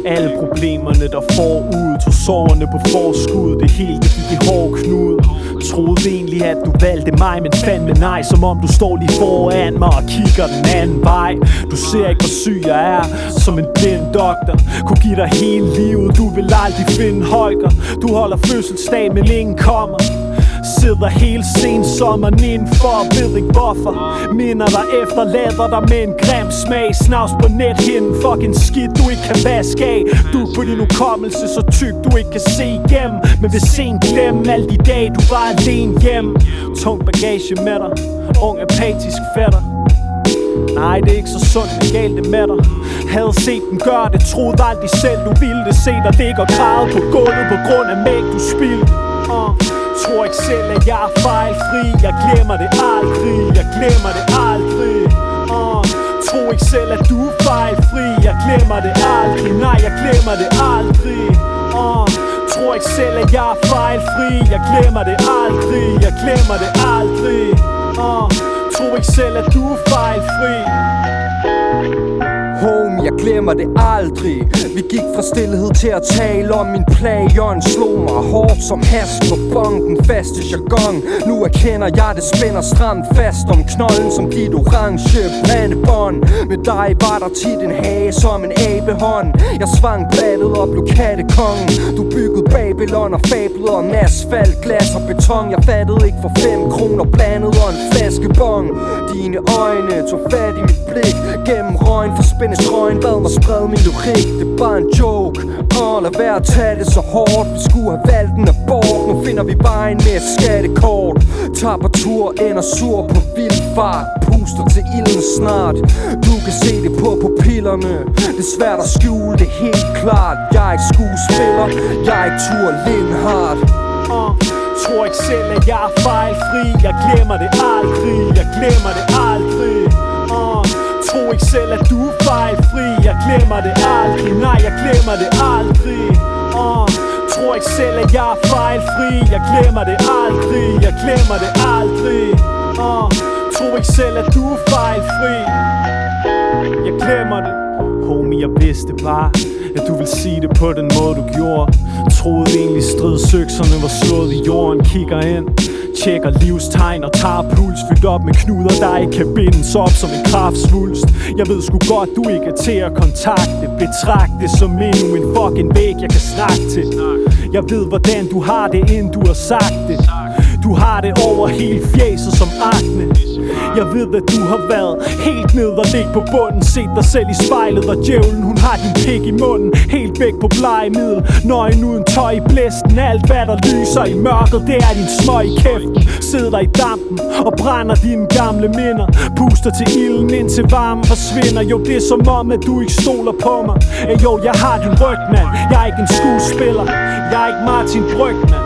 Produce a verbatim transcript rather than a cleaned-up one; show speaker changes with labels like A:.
A: Alle problemerne der forud, tog sårene på forskud. Det hele det gik i hård knude. Troede egentlig at du valgte mig, men fandme nej. Som om du står lige foran mig og kigger den anden vej. Du ser ikke hvor syg jeg er, som en blind doktor. Kunne give dig hele livet, du vil aldrig finde Holger. Du holder fødselsdag, men ingen kommer. Sidder hele sensommeren indenfor, ved ikke hvorfor. Minder dig efter, lader dig med en grim smag. Snavs på nethinden, fucking skidt du ikke kan vaske af. Du er på din hukommelse så tyk du ikke kan se igennem. Men vil sent glemme alle de dage du var alene hjemme. Tung bagage med dig, ung apatisk fætter. Nej, det er ikke så sundt, men galt det med dig. Havde set den gøre det, troede aldrig selv du ville det. Se dig ligge og græde på gulvet på grund af mælk du spildte. uh. Tror ikke selv at jeg er fejlfri. Jeg glemmer det aldrig, jeg glemmer det aldrig. uh. Tror ikke selv at du er fejlfri. Jeg glemmer det aldrig, nej jeg glemmer det aldrig. uh. Tror ikke selv at jeg er fejlfri. Jeg glemmer det aldrig, jeg glemmer det aldrig. uh. Tror ikke selv at du er fejlfri.
B: Home, jeg glemmer det aldrig. Vi gik fra stillhed til at tale om min playon. Slog mig hårdt som hast på bonken, faste jargon. Nu erkender jeg det spænder stramt fast om knolden som dit orange brændebånd. Med dig var der tit en hage som en abehånd. Jeg svang blattet og blev kattekongen. Du byggede Babylon og fablet om asfalt, glas og beton. Jeg fattede ikke for fem kroner blandet og en flaskebong. Dine øjne tog fat i mit blik gennem røgen for trøjen, bad mig sprede min lyrik. Det er bare en joke. Åh, lad være at tage det så hårdt. Vi skulle have valgt en abort. Nu finder vi vejen med et skattekort. Tager på tur, ender sur på vild fart. Puster til ilden snart. Du kan se det på pupillerne. Det er svært at skjule det helt klart. Jeg er ikke skuespiller, jeg er ikke Tur Lindhardt.
A: uh. Tror ikke selv at jeg er fejlfri. Jeg glemmer det aldrig, jeg glemmer det aldrig. uh. Tror ikke selv at du er fejlfri. Jeg glemmer det aldrig, nej jeg glemmer det aldrig. uh. Tror ikke selv at jeg er fejlfri. Jeg glemmer det aldrig, jeg glemmer det aldrig. uh. Tror ikke selv at du er fejlfri. Jeg glemmer det. Homie, jeg vidste bare at du ville sige det på den måde du gjorde. Troede egentlig stridsøkserne var slået i jorden. Kigger ind, tjekker livstegn og tager puls. Fyldt op med knuder der ikke kan bindes op som en kraftsvulst. Jeg ved sgu godt du ikke er til at kontakte. Betragt det som endnu en fucking væg jeg kan snakke til. Jeg ved hvordan du har det inden du har sagt det. Du har det over hele fjæset som akne. Jeg ved at du har været helt ned og ligge på bunden. Set dig selv i spejlet og djævlen hun har din pik i munden. Helt væk på blegemiddel, nøgen uden tøj i blæsten. Alt hvad der lyser i mørket, det er din smøg i kæften. Sidder i dampen og brænder dine gamle minder. Puster til ilden indtil varmen forsvinder. Jo det er som om at du ikke stoler på mig. Ey, jo jeg har din ryg mand. Jeg er ikke en skuespiller. Jeg er ikke Martin Brygman.